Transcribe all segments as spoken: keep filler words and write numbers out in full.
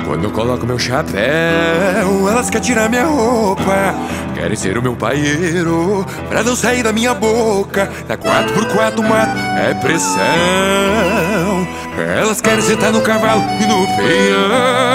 Quando eu coloco meu chapéu, elas querem tirar minha roupa, querem ser o meu paieiro pra não sair da minha boca. Na quatro por quatro mato é pressão. Elas querem sentar no cavalo e no peão.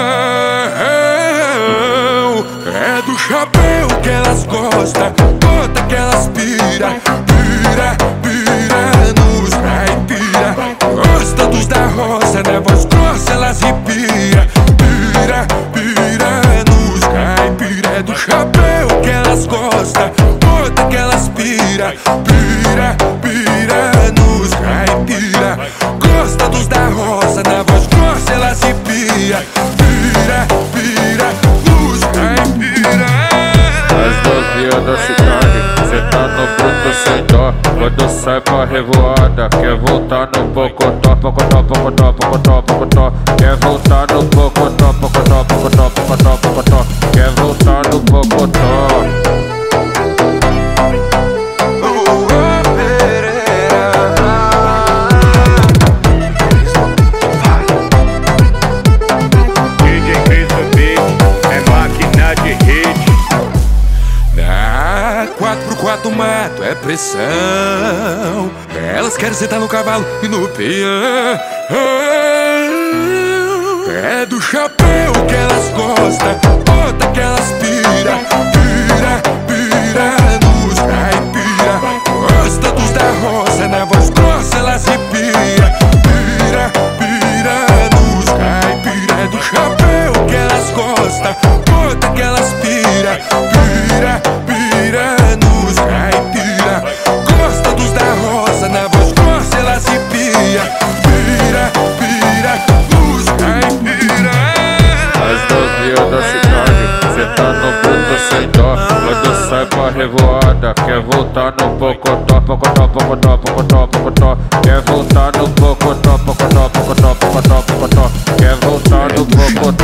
É do chapéu que elas gostam, bota que elas pira, pira, pira nos caipira. Gosta dos da roça, na voz grossa elas ripia, pira, pira nos caipira. É do chapéu que elas gostam, bota que elas pira, pira, pira nos caipira. Gosta dos da roça, na voz grossa elas ripia, pira, pira nos caipira. As novinhas da cidade, cê tá no bruto sem dó. Quando sai pra revoada, quer voltar no pocotó, pocotó, pocotó, pocotó, pocotó. Quer voltar no pocotó, pocotó, pocotó, pocotó, pocotó. Quer voltar no pocotó. quatro por quatro mato é pressão. Elas querem sentar no cavalo e no peão. É do chapéu que elas gostam, bota que elas pira, pira, pira nos caipira. Gosta dos da roça, na voz grossa elas ripia, pira, pira nos caipira. É do chapéu que elas gostam, bota que elas pira, pira, pira nos caipira. Gosta dos da roça, na voz grossa elas ripia, pira, pira nos caipira. As novinhas da cidade, cê tá no bruto sem dó. Quando sai pra revoada, quer voltar no pocotó, pocotó, pocotó, pocotó, pocotó. Quer voltar no pocotó, pocotó, pocotó, pocotó, pocotó. Quer voltar no pocotó.